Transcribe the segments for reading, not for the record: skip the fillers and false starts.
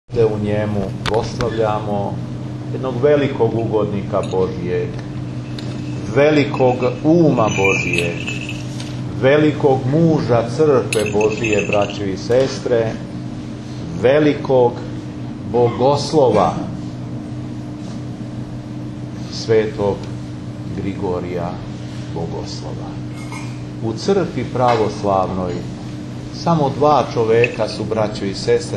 Te u njemu proslavljamo jednog velikog ugodnika Božijeg, velikog uma Božijeg, velikog muža crkve Božije, braćo i sestre, velikog bogoslova, svetog Grigorija Bogoslova. U crkvi pravoslavnoj samo dva čoveka su, braćo i sestre,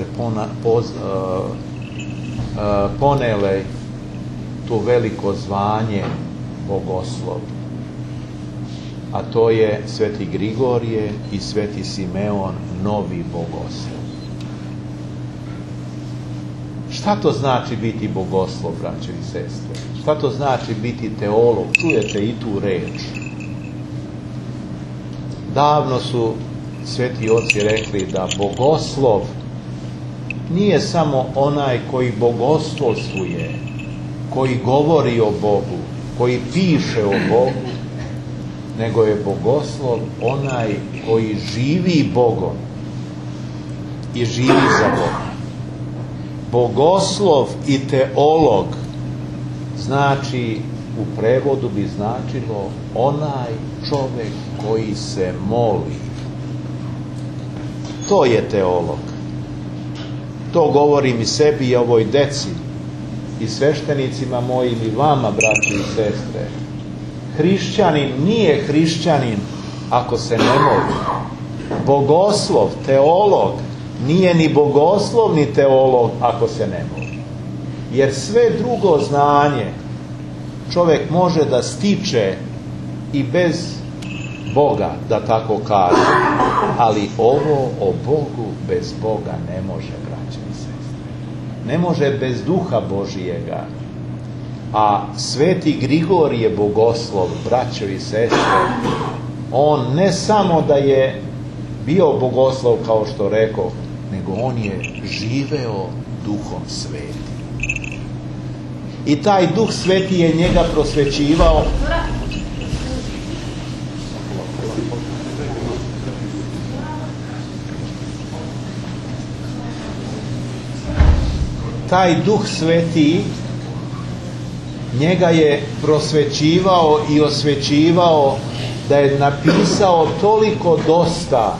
ponele to veliko zvanje bogoslov. A to je sveti Grigorije i sveti Simeon, novi bogoslov. Šta to znači biti bogoslov, braćo i sestre? Šta to znači biti teolog? Čujete i tu reč. Davno su sveti oci rekli da bogoslov nije samo onaj koji bogoslovstvuje, koji govori o Bogu, koji piše o Bogu, nego je bogoslov onaj koji živi Bogom i živi za Bogom. Bogoslov i teolog znači, u prevodu bi značilo onaj čovjek koji se moli. To je teolog. To govorim i sebi i ovoj deci i sveštenicima mojim i vama, braći i sestre. Hrišćanin nije hrišćanin ako se ne moli. Bogoslov, teolog nije ni bogoslov ni teolog ako se ne moli. Jer sve drugo znanje čovjek može da stiče i bez Boga, da tako kaže. Ali ovo o Bogu bez Boga ne može, braćo i sestre. Ne može bez duha Božijega. A sveti Grigorije bogoslov, braćo i sestre, on ne samo da je bio bogoslov, kao što rekao, nego on je živeo duhom svetim. I taj duh sveti je njega prosvećivao. Taj duh sveti njega je prosvećivao i osvećivao da je napisao toliko dosta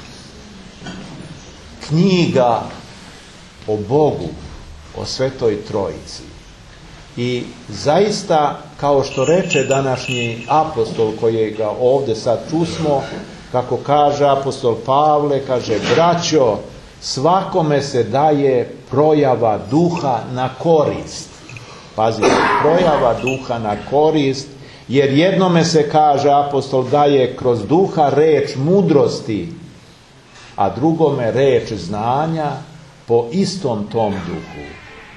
knjiga o Bogu, o Svetoj Trojici. I zaista, kao što reče današnji apostol kojega ovdje sad čusmo, kako kaže apostol Pavle, kaže: braćo, svakome se daje projava duha na korist. Pazite, projava duha na korist, jer jednome se, kaže apostol, daje kroz duha reč mudrosti, a drugome reč znanja po istom tom duhu.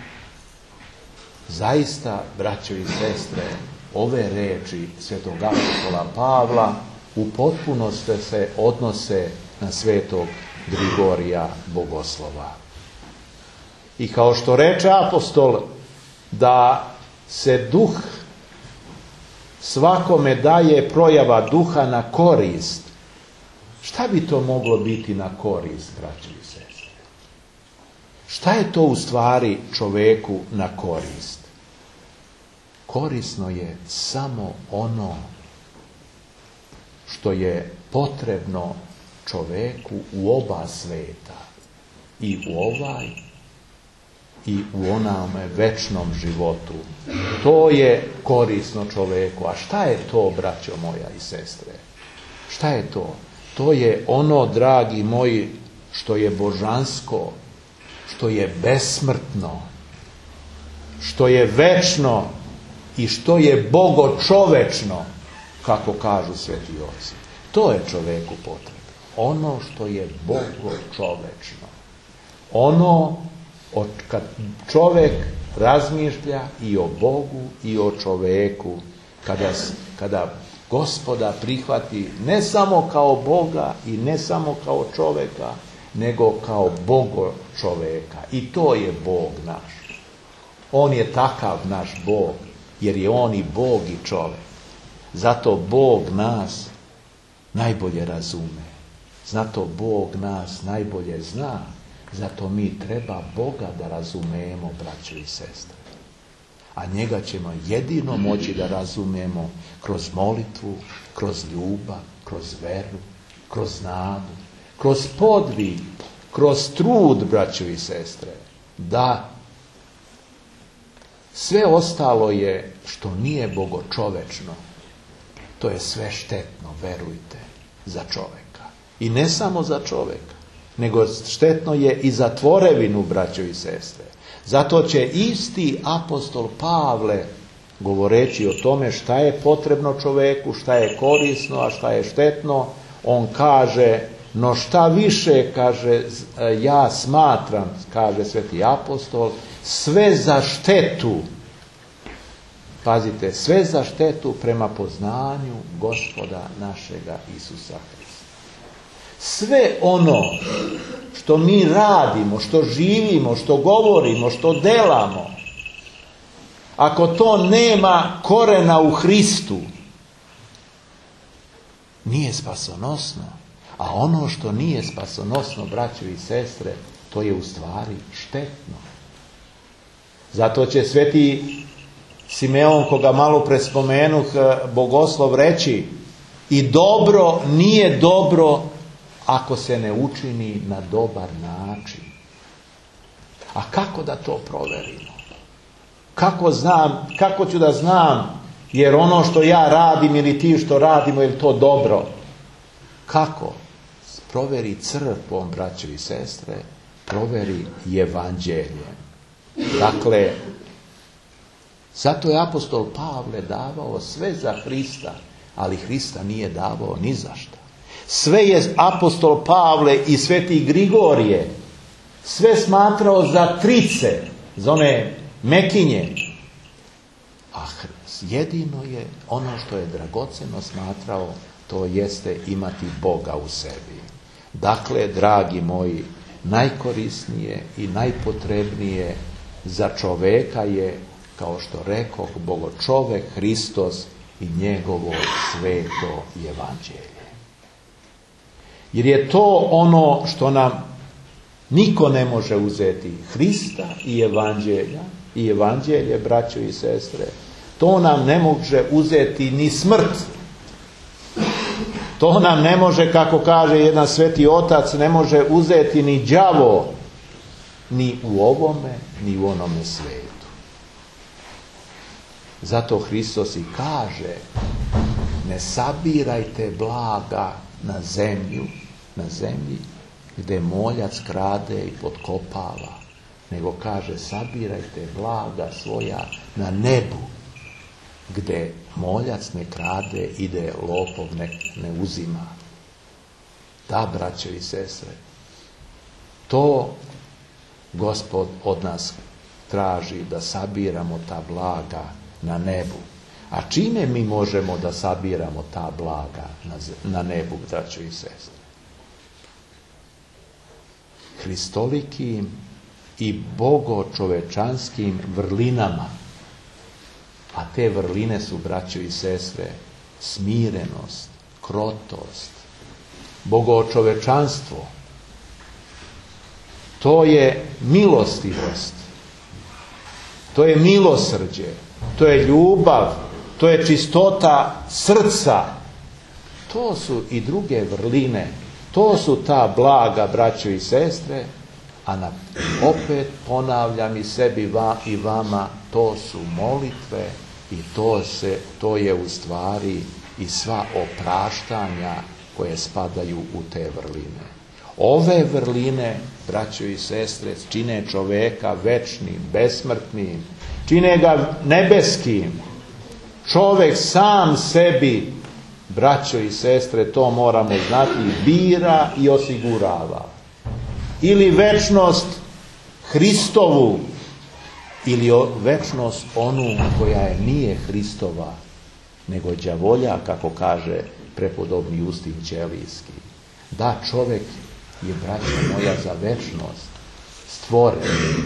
Zaista, braćo i sestre, ove reči svetog apostola Pavla u potpunosti se odnose na svetog Grigorija Bogoslova. I kao što reče apostol da se duh svakome daje projava duha na korist, šta bi to moglo biti na korist, braćo i sestre? Šta je to u stvari čoveku na korist? Korisno je samo ono što je potrebno čoveku u oba sveta, i u ovaj i u onome večnom životu. To je korisno čoveku. A šta je to, braćo moja i sestre? Šta je to? To je ono, dragi moji, što je božansko, što je besmrtno, što je večno i što je bogočovečno, kako kažu sveti oci. To je čoveku potrebno. Ono što je bogočovečno. Ono kad čovjek razmišlja i o Bogu i o čoveku, kada Gospoda prihvati ne samo kao Boga i ne samo kao čovjeka, nego kao Bogo čovjeka. I to je Bog naš. On je takav naš Bog, jer je on i Bog i čovjek. Zato Bog nas najbolje razume. Zato Bog nas najbolje zna. Zato mi treba Boga da razumemo, braćo i sestre. A njega ćemo jedino moći da razumijemo kroz molitvu, kroz ljubav, kroz veru, kroz nadu, kroz podvig, kroz trud, braćo i sestre. Da, sve ostalo je što nije bogočovečno. To je sve štetno, verujte, za čoveka. I ne samo za čoveka, nego štetno je i za tvorevinu, braćo i sestre. Zato će isti apostol Pavle, govoreći o tome šta je potrebno čoveku, šta je korisno, a šta je štetno, on kaže, no šta više, kaže, ja smatram, kaže sveti apostol, sve za štetu, pazite, sve za štetu prema poznanju Gospoda našega Isusa Hrista. Sve ono što mi radimo, što živimo, što govorimo, što delamo, ako to nema korena u Hristu, nije spasonosno. A ono što nije spasonosno, braćo i sestre, to je u stvari štetno. Zato će sveti Simeon, koga malo prespomenuh, bogoslov, reći, i dobro nije dobro ako se ne učini na dobar način. A kako da to proverimo? Kako ću da znam, jer ono što ja radim ili ti što radimo, je li to dobro? Kako? Proveri crkvom, braćo i sestre, proveri evanđeljem. Dakle, zato je apostol Pavle davao sve za Hrista, ali Hrista nije davao ni za šta. Sve je apostol Pavle i sveti Grigorije sve smatrao za trice, za one mekinje. A jedino je ono što je dragoceno smatrao, to jeste imati Boga u sebi. Dakle, dragi moji, najkorisnije i najpotrebnije za čoveka je, kao što rekoh, bogočovek Hristos i njegovo sveto evanđelje. Jer je to ono što nam niko ne može uzeti, Hrista i evanđelje, braćo i sestre, to nam ne može uzeti ni smrt. To nam ne može, kako kaže jedan sveti otac, ne može uzeti ni đavo, ni u ovome, ni u onome svijetu. Zato Hristos i kaže, ne sabirajte blaga na zemlji, gdje moljac krade i potkopava, nego kaže, sabirajte blaga svoja na nebu, gdje moljac ne krade, ide lopov ne uzima. Da, braćo i sestre, to Gospod od nas traži, da sabiramo ta blaga na nebu. A čime mi možemo da sabiramo ta blaga na nebu, braćo i sestre? Hristolikim i bogočovečanskim vrlinama. A te vrline su, braćo i sestre, smirenost, krotost, bogočovečanstvo. To je milostivost, to je milosrđe, to je ljubav, to je čistota srca. To su i druge vrline, to su ta blaga, braćo i sestre, a opet ponavljam i sebi i vama, to su molitve i to je u stvari i sva opraštanja koje spadaju u te vrline. Ove vrline, braćo i sestre, čine čoveka večnim, besmrtnim, čine ga nebeskim. Čovek sam sebi, braćo i sestre, to moramo znati, bira i osigurava. Ili večnost Hristovu, ili večnost onu koja nije Hristova, nego đavolja, kako kaže prepodobni Justin Ćelijski. Da, čovjek je, braćo moja, za večnost stvoren.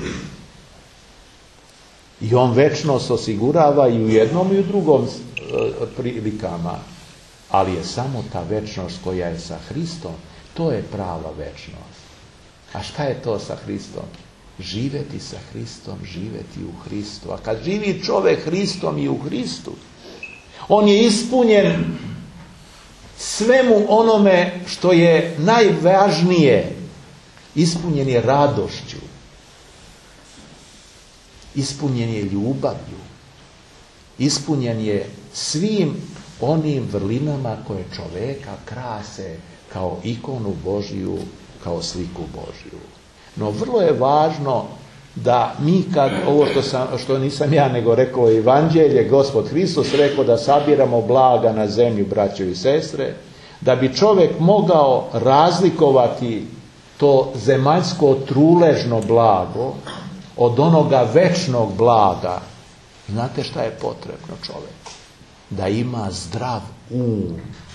I on večnost osigurava i u jednom i u drugom prilikama. Ali je samo ta večnost koja je sa Hristom, to je prava večnost. A šta je to sa Hristom? Živjeti sa Hristom, živjeti u Hristu. A kad živi čovjek Hristom i u Hristu, on je ispunjen svemu onome što je najvažnije. Ispunjen je radošću, ispunjen je ljubavlju, ispunjen je svim onim vrlinama koje čovjeka krase kao ikonu Božju, kao sliku Božju. No vrlo je važno da mi kad, ovo što nisam ja nego rekao Evanđelje, Gospod Hristos rekao da sabiramo blaga na zemlju, braćo i sestre, da bi čovjek mogao razlikovati to zemaljsko truležno blago od onoga večnog blaga. Znate šta je potrebno čovjeku? Da ima zdrav um.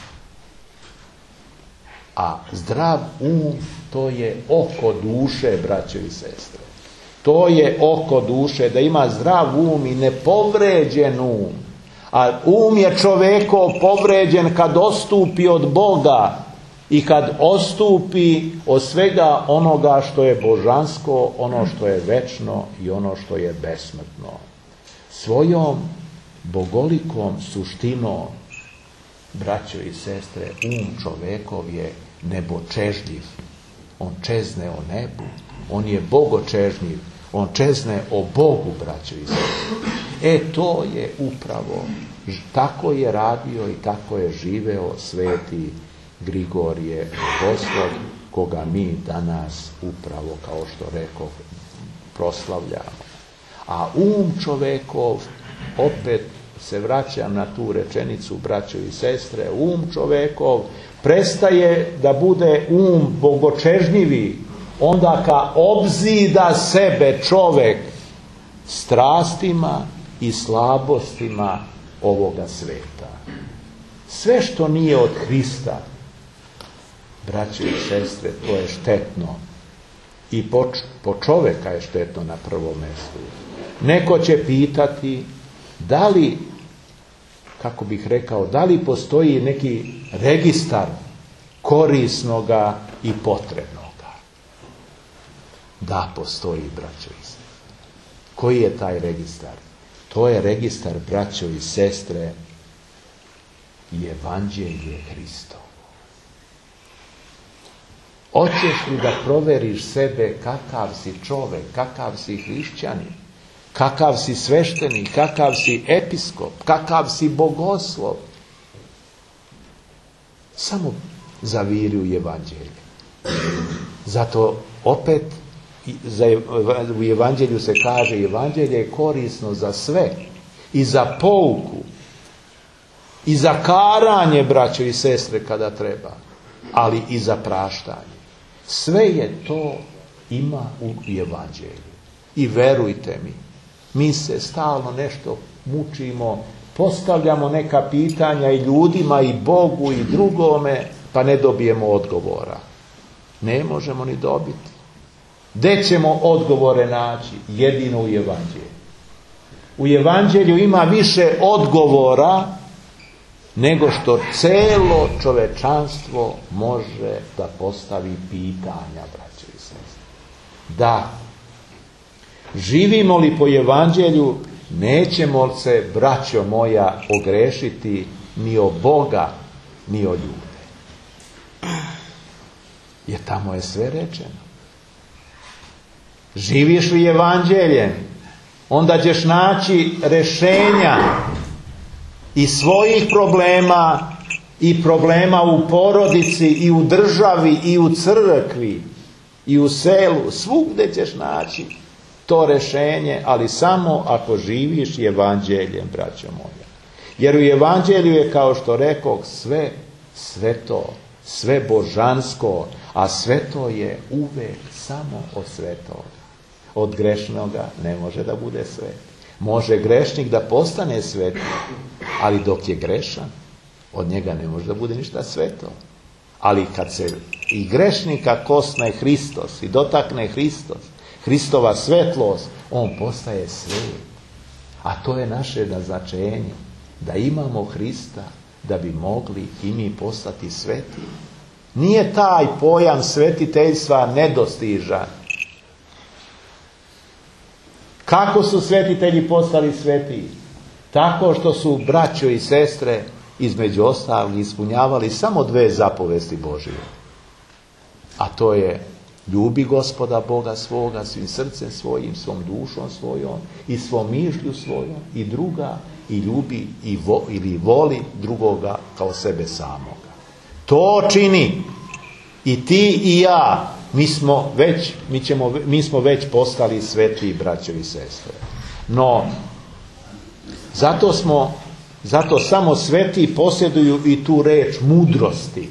A zdrav um, to je oko duše, braćo i sestre. To je oko duše, da ima zdrav um i nepovređen um. A um je čovjekov povređen kad odstupi od Boga i kad odstupi od svega onoga što je božansko, ono što je večno i ono što je besmrtno. Svojom bogolikom suštinom, braćo i sestre, um čovjekov je nebočežljiv. On čezne o nebu, on je bogočežljiv, on čezne o Bogu, braćo i sestre. To je upravo, tako je radio i tako je živeo sveti Grigorije Bogoslovi, koga mi danas upravo, kao što rekao, proslavljamo. A um čovjekov, opet se vraćam na tu rečenicu, braćo i sestre, um čovjekov prestaje da bude um bogočežnjivi onda kad obzida sebe čovjek strastima i slabostima ovoga sveta. Sve što nije od Hrista, braće i sestre, to je štetno. I po čovjeka je štetno na prvom mjestu. Neko će pitati da li, kako bih rekao, da li postoji neki registar korisnoga i potrebnoga. Da, postoji, braćo i sestre. Koji je taj registar? To je registar, braćo i sestre, i Evanđelje Hristovo. Hoćeš li da proveriš sebe kakav si čovjek, kakav si hrišćanin, kakav si sveštenik, kakav si episkop, kakav si bogoslov? Samo zaviri u Evanđelje. Zato opet u Evanđelju se kaže, Evanđelje je korisno za sve, i za pouku, i za karanje, braćo i sestre, kada treba, ali i za praštanje. Sve je to ima u Evanđelju. I verujte mi, mi se stalno nešto mučimo, postavljamo neka pitanja i ljudima, i Bogu, i drugome, pa ne dobijemo odgovora. Ne možemo ni dobiti. Gdje ćemo odgovore naći? Jedino u Evanđelju. U Evanđelju ima više odgovora nego što celo čovečanstvo može da postavi pitanja, braćo i sestre. Da, živimo li po Evanđelju, nećemo se, braćo moja, ogrešiti ni o Boga, ni o ljude. Jer tamo je sve rečeno. Živiš li Evanđeljem, onda ćeš naći rješenja i svojih problema, i problema u porodici, i u državi, i u crkvi, i u selu. Svugdje ćeš naći to rješenje, ali samo ako živiš Evanđeljem, braćo moja. Jer u Evanđelju je, kao što rekoh, sve sveto, sve božansko, a sveto je uvek samo od svetoga. Od grešnoga ne može da bude svet. Može grešnik da postane sveti, ali dok je grešan, od njega ne može da bude ništa sveto. Ali kad se i grešnika kosne Hristos i dotakne Hristos, Hristova svetlost, on postaje svet. A to je naše naznačenje, da imamo Hrista, da bi mogli i mi postati sveti. Nije taj pojam svetiteljstva nedostižan. Kako su svetitelji postali svetiji? Tako što su braćo i sestre između ostalih ispunjavali samo 2 zapovesti Božije. A to je: ljubi Gospoda Boga svoga svim srcem svojim, svom dušom svojom i svom mišlju svojom, i druga, i ljubi ili voli drugoga kao sebe samoga. To čini i ti i ja. Mi smo već postali sveti, braćo i sestre. No, zato samo sveti posjeduju i tu reč mudrosti.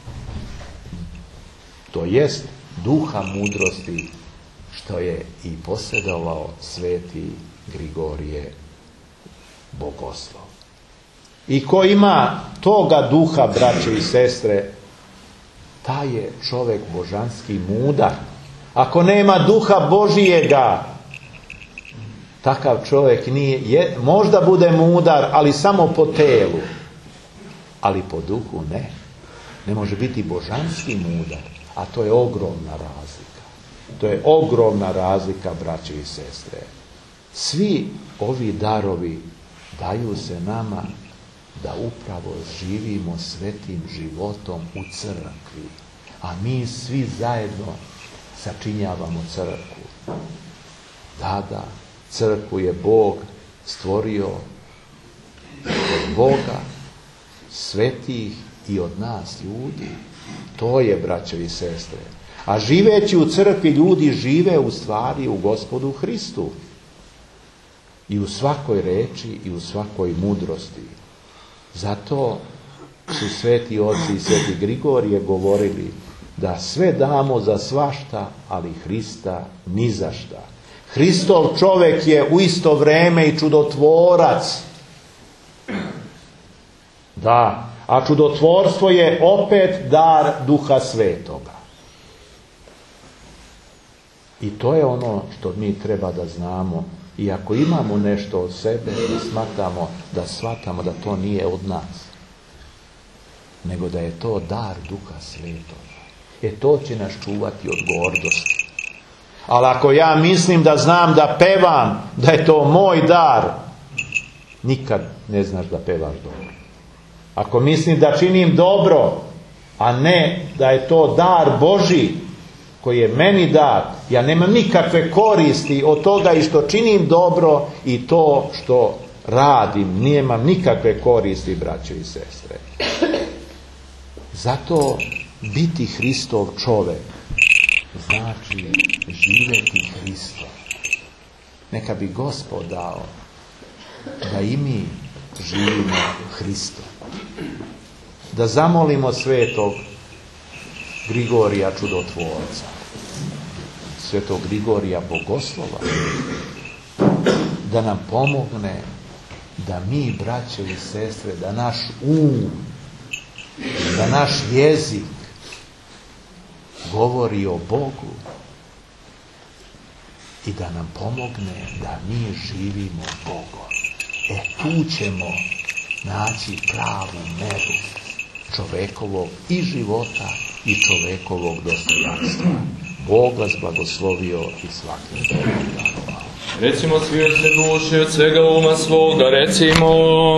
To jest duha mudrosti, što je i posjedovao sveti Grigorije Bogoslov. I ko ima toga duha, braće i sestre, taj je čovjek božanski mudar. Ako nema duha Božijega, takav čovjek možda bude mudar, ali samo po telu, ali po duhu ne. Ne može biti božanski mudar, a to je ogromna razlika. To je ogromna razlika, braće i sestre. Svi ovi darovi daju se nama da upravo živimo svetim životom u crkvi, a mi svi zajedno sačinjavamo crkvu. Da, crkvu je Bog stvorio od Boga, svetih i od nas ljudi. To je, braćo i sestre. A živeći u crkvi, ljudi žive u stvari u Gospodu Hristu. I u svakoj reči i u svakoj mudrosti. Zato su sveti oci i sveti Grigorije govorili da sve damo za svašta, ali Hrista ni za šta. Hristov čovjek je u isto vrijeme i čudotvorac. Da, a čudotvorstvo je opet dar Duha Svetoga. I to je ono što mi treba da znamo. I ako imamo nešto od sebe, da shvatamo da to nije od nas, nego da je to dar Duha Svetoga. To će nas čuvati od gordosti. Ali ako ja mislim da znam da pevam, da je to moj dar, nikad ne znaš da pevaš dobro. Ako mislim da činim dobro, a ne da je to dar Božji koji je meni dat, ja nemam nikakve koristi od toga i što činim dobro i to što radim, nemam nikakve koristi, braćo i sestre. Zato biti Hristov čovjek znači živjeti Hristo. Neka bi Gospod dao da i mi živimo Hristo. Da zamolimo svetog Grigorija čudotvorca, svetog Grigorija Bogoslova, da nam pomogne da mi, braće i sestre, da naš da naš jezik govori o Bogu i da nam pomogne da mi živimo Bogom. Tu ćemo naći pravu meru čovekovog i života i čovekovog dostojanstva. Bog vas blagoslovio i svakim dobrom danom. Recimo svi od sve duše, od svega uma svoga, recimo